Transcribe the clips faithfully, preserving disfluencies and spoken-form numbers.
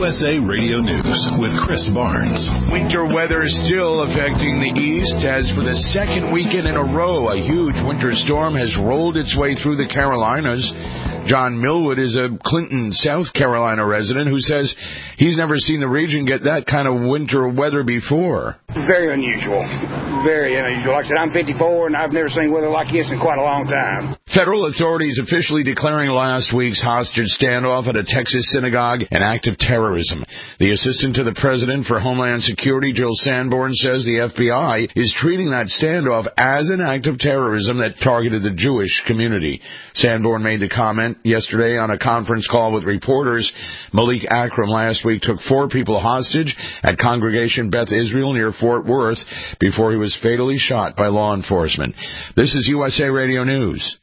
U S A Radio News with Chris Barnes. Winter weather still affecting the East as for the second weekend in a row, a huge winter storm has rolled its way through the Carolinas. John Millwood is a Clinton, South Carolina resident who says he's never seen the region get that kind of winter weather before. Very unusual. Very unusual. Like I said, I'm fifty-four, and I've never seen weather like this in quite a long time. Federal authorities officially declaring last week's hostage standoff at a Texas synagogue an act of terrorism. The assistant to the president for Homeland Security, Jill Sanborn, says the F B I is treating that standoff as an act of terrorism that targeted the Jewish community. Sanborn made the comment yesterday on a conference call with reporters. Malik Akram last week took four people hostage at Congregation Beth Israel near Fort Worth before he was fatally shot by law enforcement. This is U S A Radio News.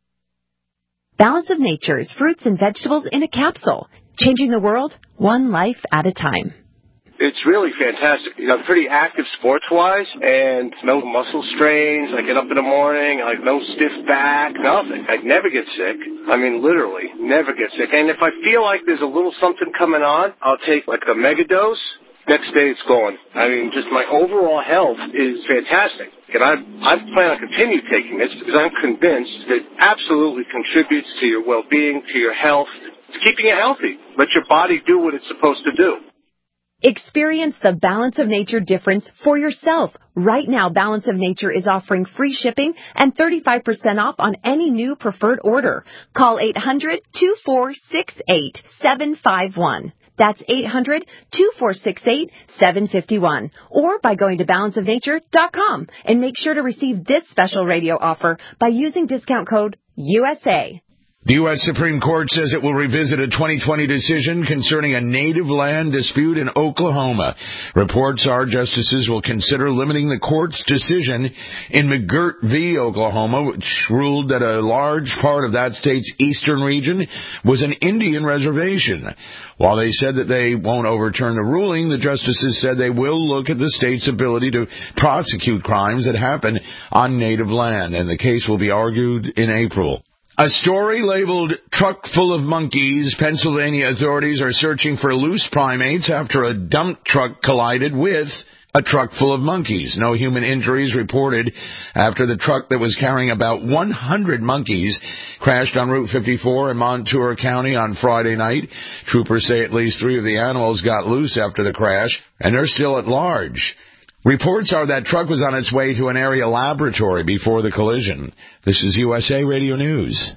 Balance of Nature's fruits and vegetables in a capsule, changing the world one life at a time. It's really fantastic. You know, I'm pretty active sports-wise, and no muscle strains. I get up in the morning, like no stiff back, nothing. I never get sick. I mean, literally, never get sick. And if I feel like there's a little something coming on, I'll take like a mega dose. Next day it's gone. I mean, just my overall health is fantastic. And I, I plan on continue taking this because I'm convinced that it absolutely contributes to your well-being, to your health. It's keeping you healthy. Let your body do what it's supposed to do. Experience the Balance of Nature difference for yourself. Right now, Balance of Nature is offering free shipping and thirty-five percent off on any new preferred order. Call eight hundred, two four six eight, seven five one. That's eight hundred, two four six eight, seven five one. Or by going to balance of nature dot com. And make sure to receive this special radio offer by using discount code U S A. The U S Supreme Court says it will revisit a twenty twenty decision concerning a native land dispute in Oklahoma. Reports are justices will consider limiting the court's decision in McGirt v. Oklahoma, which ruled that a large part of that state's eastern region was an Indian reservation. While they said that they won't overturn the ruling, the justices said they will look at the state's ability to prosecute crimes that happen on native land, and the case will be argued in April. A story labeled Truck Full of Monkeys. Pennsylvania authorities are searching for loose primates after a dump truck collided with a truck full of monkeys. No human injuries reported after the truck that was carrying about one hundred monkeys crashed on Route fifty-four in Montour County on Friday night. Troopers say at least three of the animals got loose after the crash, and they're still at large. Reports are that truck was on its way to an area laboratory before the collision. This is U S A Radio News.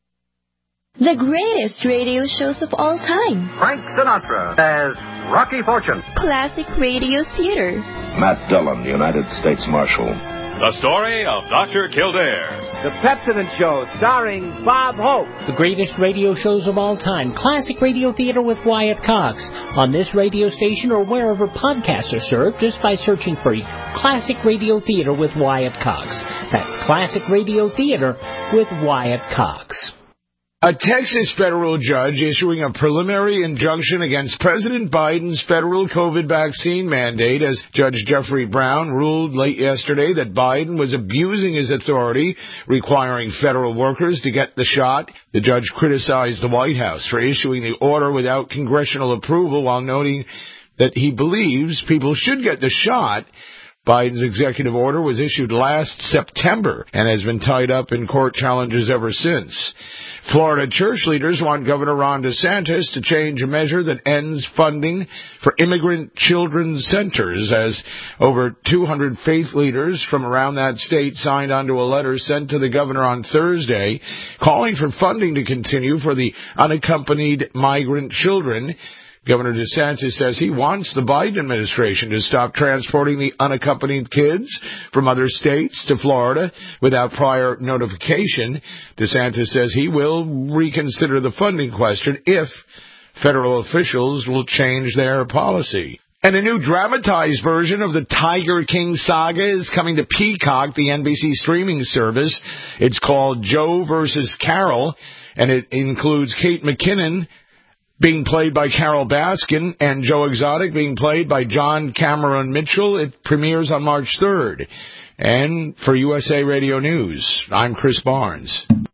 The greatest radio shows of all time. Frank Sinatra as Rocky Fortune. Classic radio theater. Matt Dillon, United States Marshal. The story of Doctor Kildare. The Pepsodent Show, starring Bob Hope. The greatest radio shows of all time. Classic Radio Theater with Wyatt Cox. On this radio station or wherever podcasts are served, just by searching for Classic Radio Theater with Wyatt Cox. That's Classic Radio Theater with Wyatt Cox. A Texas federal judge issuing a preliminary injunction against President Biden's federal COVID vaccine mandate as Judge Jeffrey Brown ruled late yesterday that Biden was abusing his authority, requiring federal workers to get the shot. The judge criticized the White House for issuing the order without congressional approval while noting that he believes people should get the shot. Biden's executive order was issued last September and has been tied up in court challenges ever since. Florida church leaders want Governor Ron DeSantis to change a measure that ends funding for immigrant children's centers, as over two hundred faith leaders from around that state signed onto a letter sent to the governor on Thursday calling for funding to continue for the unaccompanied migrant children. Governor DeSantis says he wants the Biden administration to stop transporting the unaccompanied kids from other states to Florida without prior notification. DeSantis says he will reconsider the funding question if federal officials will change their policy. And a new dramatized version of the Tiger King saga is coming to Peacock, the N B C streaming service. It's called Joe versus Carol, and it includes Kate McKinnon being played by Carol Baskin, and Joe Exotic being played by John Cameron Mitchell. It premieres on March third. And for U S A Radio News, I'm Chris Barnes.